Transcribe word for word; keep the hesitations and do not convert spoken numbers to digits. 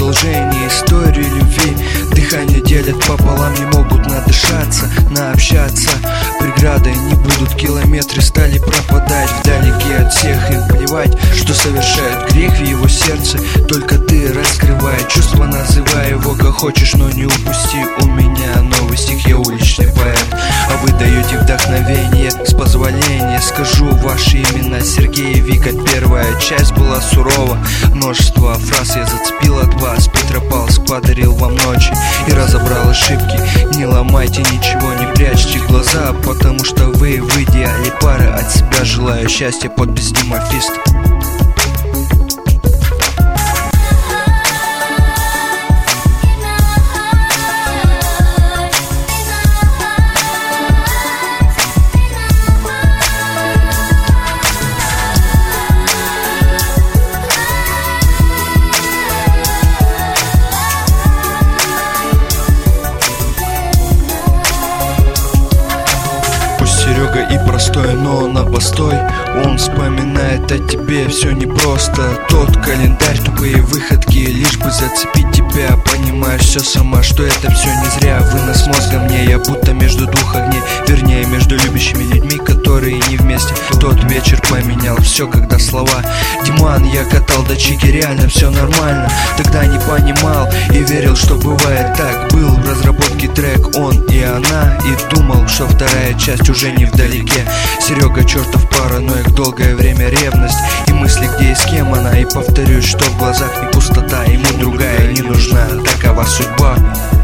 продолжение истории любви. Дыхание делят пополам, не могут надышаться, наобщаться. Преграды не будут, километры стали пропадать. Вдалеке от всех им плевать, что совершают грех в его сердце. Только ты раскрывай чувства, называй его как хочешь, но не упусти у меня новый стих. Я уличный поэт, а вы даете вдохновение. С позволения скажу ваши имена: Сергей и Вика. Первая часть была сурова, множество фраз я зацепил от вас. Петропавловск подарил вам ночи и разобрал ошибки. Не ломайте ничего, не прячьте глаза, потому что вы в идеале пара. От себя желаю счастья, подпись Димофист. Серега и простой, но на постой. Он вспоминает о тебе все непросто. Тот календарь, тупые выходки, лишь бы зацепить тебя. Понимаешь все сама, что это все не зря. Вынос мозга мне, я будто между двух огней. Вернее, между любящими людьми, которые не вместе. Тот вечер поменял все, когда слова: Диман, я катал до чики, реально все нормально. Тогда не понимал и верил, что бывает так. Был в разработке трек он и она, и думал, что вторая часть уже не вдалеке. Серега чертов параноик, долгое время ревность и мысли, где и с кем она. И повторюсь, что в глазах не пустота, ему другая не нужна. Такова судьба.